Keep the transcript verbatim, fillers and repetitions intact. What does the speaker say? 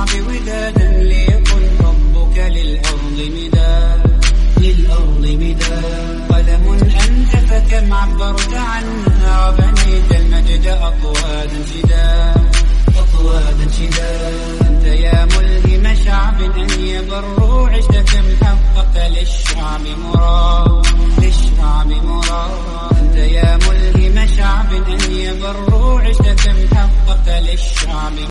ودادا ليكن حبك للأرض مداد للأرض مداد. قلم أنت فكم عبرت عنها وبنيت المجد أطوال